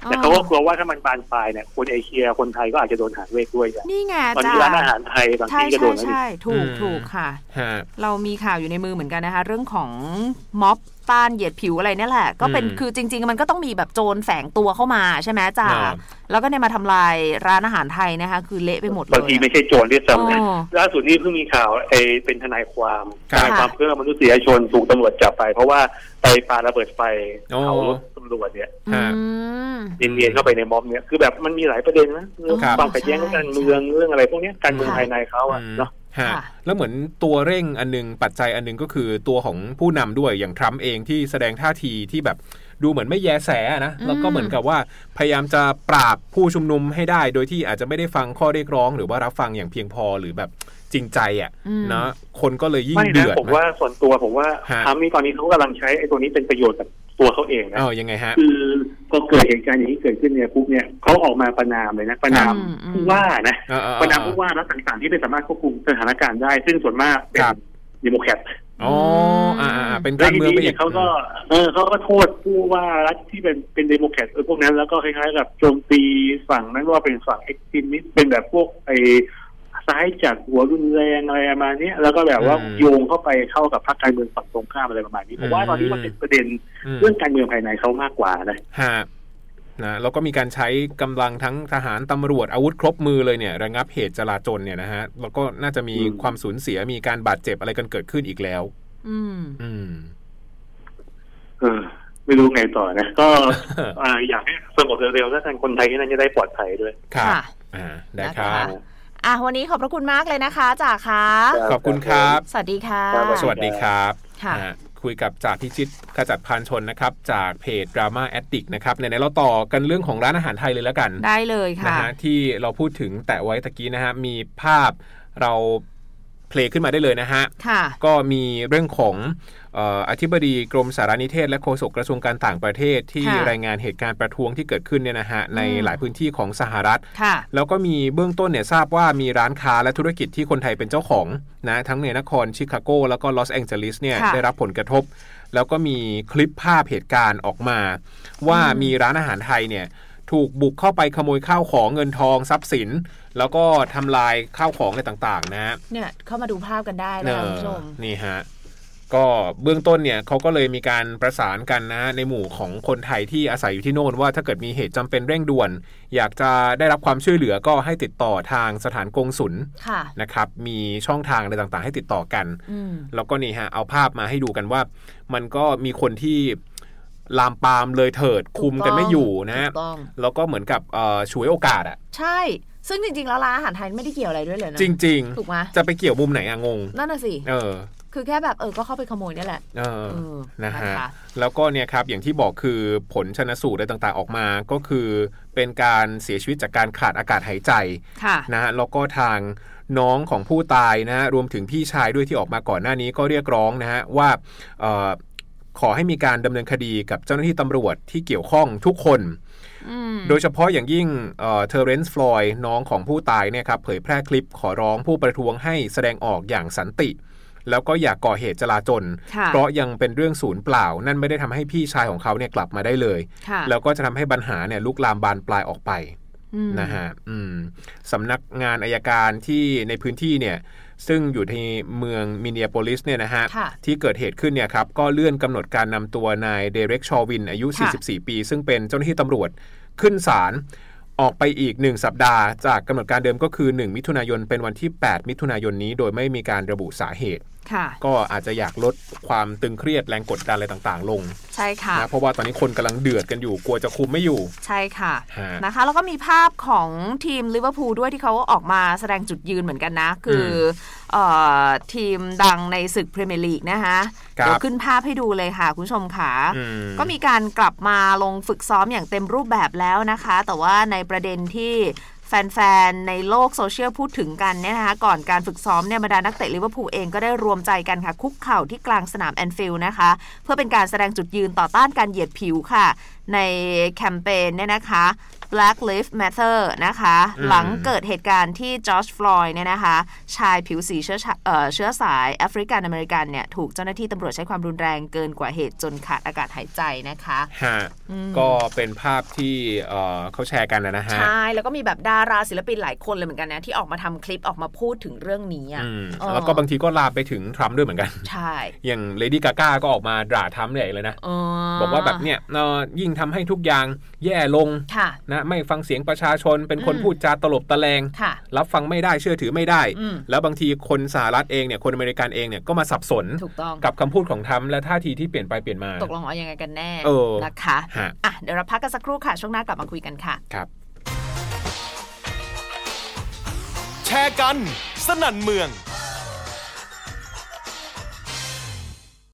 แต่เขาก็กลัวว่าถ้ามันบานปลายเนี่ยคนเอเชียคนไทยก็อาจจะโดนหางเลขด้วยนี่ไงตอนนี้ร้านอาหารไทยบางที่ก็โดนใช่ถูกค่ะเรามีข่าวอยู่ในมือเหมือนกันนะคะเรื่องของม็อบต้านเหยียดผิวอะไรนี่แหละก็เป็นคือจริงๆมันก็ต้องมีแบบโจรแฝงตัวเข้ามาใช่ไหมจ่าแล้วก็เนี่ยมาทำลายร้านอาหารไทยนะคะคือเละไปหมดเลยบางทีไม่ใช่โจรที่ซ้ำนะล่าสุดนี้เพิ่งมีข่าวเป็นทนายความเพื่อมนุษยชนถูกตำรวจจับไปเพราะว่าไปปาระเบิดไฟเผารถตำรวจเนี่ยเนียนเข้าไปในม็อบเนี่ยคือแบบมันมีหลายประเด็นนะเรื่องความขัดแย้งการเมืองเรื่องอะไรพวกนี้การเมืองภายในเขาอะเนาะแล้วเหมือนตัวเร่งอันนึงปัจจัยอันนึงก็คือตัวของผู้นำด้วยอย่างทรัมป์เองที่แสดงท่าทีที่แบบดูเหมือนไม่แยแสนะแล้วก็เหมือนกับว่าพยายามจะปราบผู้ชุมนุมให้ได้โดยที่อาจจะไม่ได้ฟังข้อเรียกร้องหรือว่ารับฟังอย่างเพียงพอหรือแบบจริงใจอ่ะนะคนก็เลยยิ่งเดือดผมว่าส่วนตัวผมว่าทรัมป์นี่ตอนนี้เขากำลังใช้ไอ้ตัวนี้เป็นประโยชน์กับตัวเขาเองนะยังไงฮะคือพอเกิดเหตุการณ์อย่างนี้เกิดขึ้นเนี่ยปุ๊บเนี่ยเขาออกมาประณามเลยนะประณามผู้ว่านะประณามผู้ว่าแล้วต่างๆที่ไม่สามารถควบคุมสถานการณ์ได้ซึ่งส่วนมากเป็นเดโมแครตเป็นการเมืองไปอีกเขาก็โทษผู้ว่ารัฐที่เป็นเดโมแครตพวกนั้นแล้วก็คล้ายๆกับโจมตีฝั่งนั้นว่าเป็นฝั่งเอ็กซ์ตรีมิสต์เป็นแบบพวกซ้ายจัดหัวรุนแรงอะไรประมาณนี้แล้วก็แบบว่าโยงเข้าไปเข้ากับพรรคการเมืองฝั่งตรงข้ามอะไรประมาณนี้ผมว่าตอนนี้มันเป็นประเด็นเรื่องการเมืองภายในเขามากกว่านะแล้วก็มีการใช้กำลังทั้งทหารตำรวจอาวุธครบมือเลยเนี่ยระงับเหตุจลาจลเนี่ยนะฮะแล้วก็น่าจะมีความสูญเสียมีการบาดเจ็บอะไรกันเกิดขึ้นอีกแล้วไม่รู้ไงต่อนะก็อยากให้สงบเร็วๆแล้วทางคนไทยที่นั่นจะได้ปลอดภัยด้วยค่ะได้ครับวันนี้ขอบพระคุณมากเลยนะคะจ่าค่ะขอบคุณครับสวัสดีค่ะสวัสดีครับคุยกับจ่าพิชิตขจัดพานชนนะครับจากเพจ Drama Addict นะครับในเราต่อกันเรื่องของร้านอาหารไทยเลยแล้วกันได้เลยค่ะนะฮะที่เราพูดถึงแตะไว้ตะกี้นะฮะมีภาพเราเพลย์ขึ้นมาได้เลยนะฮะก็มีเรื่องของอธิบดีกรมสารนิเทศและโฆษกกระทรวงการต่างประเทศที่รายงานเหตุการณ์ประท้วงที่เกิดขึ้นเนี่ยนะฮะในหลายพื้นที่ของสหรัฐแล้วก็มีเบื้องต้นเนี่ยทราบว่ามีร้านค้าและธุรกิจที่คนไทยเป็นเจ้าของนะทั้งในนครชิคาโกแล้วก็ลอสแองเจลิสเนี่ยได้รับผลกระทบแล้วก็มีคลิปภาพเหตุการณ์ออกมาว่ามีร้านอาหารไทยเนี่ยถูกบุกเข้าไปขโมยข้าวของเงินทองทรัพย์สินแล้วก็ทำลายข้าวของอะไรต่างๆนะเนี่ยเข้ามาดูภาพกันได้นะคุณผู้ชมนี่ฮะก็เบื้องต้นเนี่ยเขาก็เลยมีการประสานกันนะในหมู่ของคนไทยที่อาศัยอยู่ที่โน่นว่าถ้าเกิดมีเหตุจำเป็นเร่งด่วนอยากจะได้รับความช่วยเหลือก็ให้ติดต่อทางสถานกงสุลนะครับมีช่องทางอะไรต่างๆให้ติดต่อกันแล้วก็นี่ฮะเอาภาพมาให้ดูกันว่ามันก็มีคนที่ลามปามเลยเถิดคุมกันไม่อยู่นะแล้วก็เหมือนกับฉวยโอกาสอ่ะใช่ซึ่งจริงๆแล้วร้านอาหารไทยไม่ได้เกี่ยวอะไรด้วยเลยนะจริงๆถูกไหมจะไปเกี่ยวมุมไหนอะงงนั่นน่ะสิคือแค่แบบก็เข้าไปขโมยนี่แหละนะฮะแล้วก็เนี่ยครับอย่างที่บอกคือผลชันสูตรอะไรต่างๆออกมาก็คือเป็นการเสียชีวิตจากการขาดอากาศหายใจนะฮะแล้วก็ทางน้องของผู้ตายนะรวมถึงพี่ชายด้วยที่ออกมาก่อนหน้านี้ก็เรียกร้องนะฮะว่าขอให้มีการดำเนินคดีกับเจ้าหน้าที่ตำรวจที่เกี่ยวข้องทุกคนโดยเฉพาะอย่างยิ่งเทอร์เรนซ์ฟลอยด์น้องของผู้ตายเนี่ยครับเผยแพร่คลิปขอร้องผู้ประท้วงให้แสดงออกอย่างสันติแล้วก็อย่าก่อเหตุจลาจลเพราะยังเป็นเรื่องศูนย์เปล่านั่นไม่ได้ทำให้พี่ชายของเขาเนี่ยกลับมาได้เลยแล้วก็จะทำให้ปัญหาเนี่ยลุกลามบานปลายออกไปนะฮะสำนักงานอัยการที่ในพื้นที่เนี่ยซึ่งอยู่ในเมืองมินนีอาโพลิสเนี่ยนะฮะที่เกิดเหตุขึ้นเนี่ยครับก็เลื่อนกำหนดการนำตัวนายเดเร็กชอวินอายุ44ปีซึ่งเป็นเจ้าหน้าที่ตำรวจขึ้นศาลออกไปอีก1สัปดาห์จากกำหนดการเดิมก็คือ1มิถุนายนเป็นวันที่8มิถุนายนนี้โดยไม่มีการระบุสาเหตุก็อาจจะอยากลดความตึงเครียดแรงกดดันอะไรต่างๆลงใช่ค่ะนะเพราะว่าตอนนี้คนกำลังเดือดกันอยู่กลัวจะคุมไม่อยู่ใช่ค่ะนะคะแล้วก็มีภาพของทีมลิเวอร์พูลด้วยที่เขาออกมาแสดงจุดยืนเหมือนกันนะคือทีมดังในศึกพรีเมียร์ลีกนะคะเดี๋ยวขึ้นภาพให้ดูเลยค่ะคุณผู้ชมค่ะก็มีการกลับมาลงฝึกซ้อมอย่างเต็มรูปแบบแล้วนะคะแต่ว่าในประเด็นที่แฟนๆในโลกโซเชียลพูดถึงกันเนี่ยนะคะก่อนการฝึกซ้อมเนี่ยบรรดานักเตะลิเวอร์พูลเองก็ได้รวมใจกันค่ะคุกเข่าที่กลางสนามแอนฟิลด์นะคะเพื่อเป็นการแสดงจุดยืนต่อต้านการเหยียดผิวค่ะในแคมเปญเนี่ยนะคะ Black Lives Matter นะคะหลังเกิดเหตุการณ์ที่จอร์จฟลอยด์เนี่ยนะคะชายผิวสีเชื้อสายแอฟริกันอเมริกันเนี่ยถูกเจ้าหน้าที่ตำรวจใช้ความรุนแรงเกินกว่าเหตุจนขาดอากาศหายใจนะคะก็เป็นภาพที่เขาแชร์กันนะฮะใช่แล้วก็มีแบบดาราศิลปินหลายคนเลยเหมือนกันนะที่ออกมาทำคลิปออกมาพูดถึงเรื่องนี้แล้วก็บางทีก็ลามไปถึงทรัมป์ด้วยเหมือนกันใช่อย่างเลดี้กาก้าก็ออกมาด่าทรัมป์เลยนะบอกว่าแบบเนี่ยยิ่งทำให้ทุกอย่างแย่ลงนะไม่ฟังเสียงประชาชนเป็นคนพูดจาตลบตะแลงรับฟังไม่ได้เชื่อถือไม่ได้แล้วบางทีคนสหรัฐเองเนี่ยคนอเมริกันเองเนี่ยก็มาสับสนกับคำพูดของทรัมป์และท่าทีที่เปลี่ยนไปเปลี่ยนมาตกลงเอายังไงกันแน่นะคะเดี๋ยวเราพักกันสักครู่ค่ะช่วงหน้ากลับมาคุยกันค่ะครับแชร์กันสนั่นเมือง